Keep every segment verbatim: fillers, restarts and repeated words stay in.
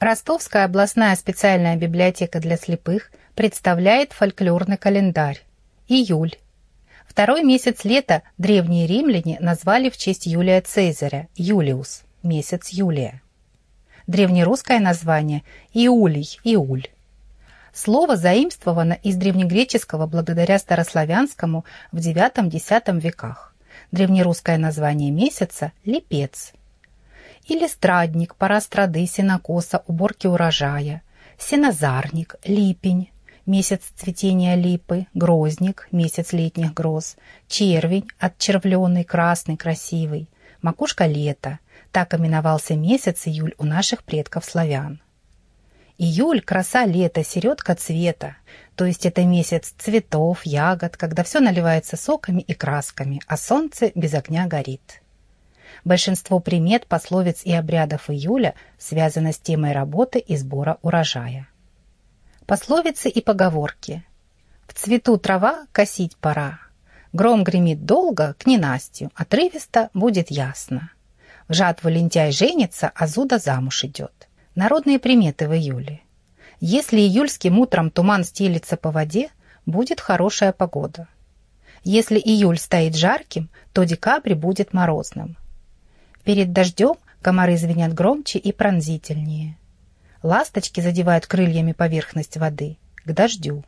Ростовская областная специальная библиотека для слепых представляет фольклорный календарь. Июль. Второй месяц лета древние римляне назвали в честь Юлия Цезаря, Юлиус, месяц Юлия. Древнерусское название – Иулий, Иуль. Слово заимствовано из древнегреческого благодаря старославянскому в девятом-десятом веках. Древнерусское название месяца – Липец. Или страдник, пора страды, сенокоса, уборки урожая. Сенозарник, липень, месяц цветения липы, грозник, месяц летних гроз, червень, отчервленный, красный, красивый, макушка лета. Так именовался месяц июль у наших предков-славян. Июль – краса лета, середка цвета, то есть это месяц цветов, ягод, когда все наливается соками и красками, а солнце без огня горит. Большинство примет, пословиц и обрядов июля связано с темой работы и сбора урожая. Пословицы и поговорки. В цвету трава косить пора. Гром гремит долго, к ненастью, отрывисто будет ясно. В жатву лентяй женится, а зуда замуж идет. Народные приметы в июле. Если июльским утром туман стелится по воде, будет хорошая погода. Если июль стоит жарким, то декабрь будет морозным. Перед дождем комары звенят громче и пронзительнее. Ласточки задевают крыльями поверхность воды к дождю.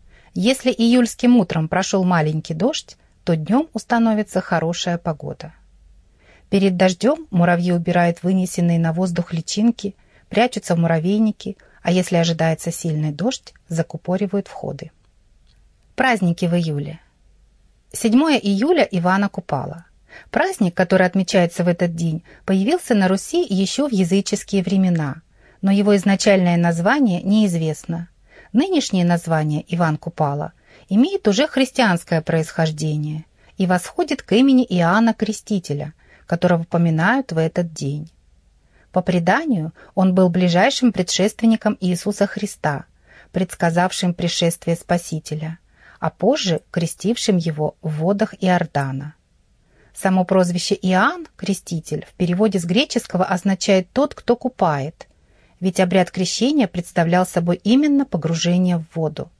Если июльским утром прошел маленький дождь, то днем установится хорошая погода. Перед дождем муравьи убирают вынесенные на воздух личинки, прячутся в муравейники, а если ожидается сильный дождь, закупоривают входы. Праздники в июле. седьмое июля Ивана Купала. Праздник, который отмечается в этот день, появился на Руси еще в языческие времена, но его изначальное название неизвестно. Нынешнее название Иван Купала имеет уже христианское происхождение и восходит к имени Иоанна Крестителя, которого поминают в этот день. По преданию, он был ближайшим предшественником Иисуса Христа, предсказавшим пришествие Спасителя, а позже крестившим его в водах Иордана. Само прозвище Иоанн, креститель, в переводе с греческого означает «тот, кто купает», ведь обряд крещения представлял собой именно погружение в воду.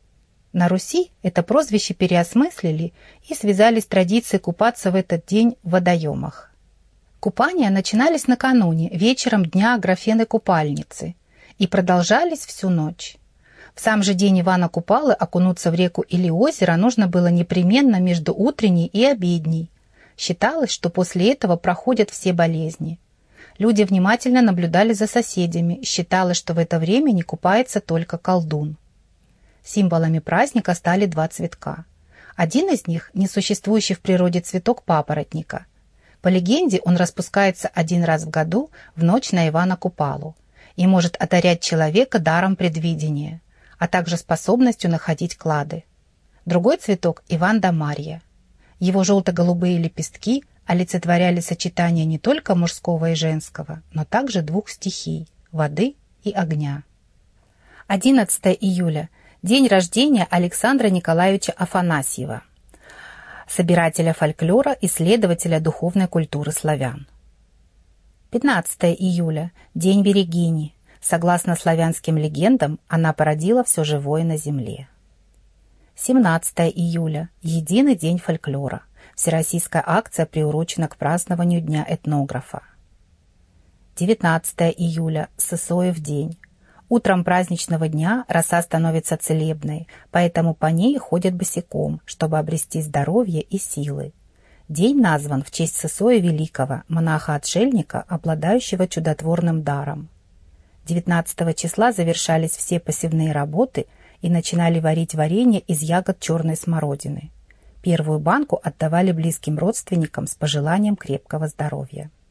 На Руси это прозвище переосмыслили и связали с традицией купаться в этот день в водоемах. Купания начинались накануне, вечером дня Аграфены Купальницы, и продолжались всю ночь. В сам же день Ивана Купалы окунуться в реку или озеро нужно было непременно между утренней и обедней. Считалось, что после этого проходят все болезни. Люди внимательно наблюдали за соседями, считалось, что в это время не купается только колдун. Символами праздника стали два цветка. Один из них – несуществующий в природе цветок папоротника. По легенде, он распускается один раз в году в ночь на Ивана Купалу и может одарять человека даром предвидения, а также способностью находить клады. Другой цветок – Иван да Марья. Его желто-голубые лепестки олицетворяли сочетание не только мужского и женского, но также двух стихий – воды и огня. одиннадцатое июля – день рождения Александра Николаевича Афанасьева, собирателя фольклора, исследователя духовной культуры славян. пятнадцатое июля – день Верегини. Согласно славянским легендам, она породила все живое на земле. семнадцатое июля – единый день фольклора. Всероссийская акция приурочена к празднованию Дня этнографа. девятнадцатое июля – Сысоев день. Утром праздничного дня роса становится целебной, поэтому по ней ходят босиком, чтобы обрести здоровье и силы. День назван в честь Сысоя Великого, монаха-отшельника, обладающего чудотворным даром. девятнадцатого числа завершались все посевные работы и начинали варить варенье из ягод черной смородины. Первую банку отдавали близким родственникам с пожеланием крепкого здоровья.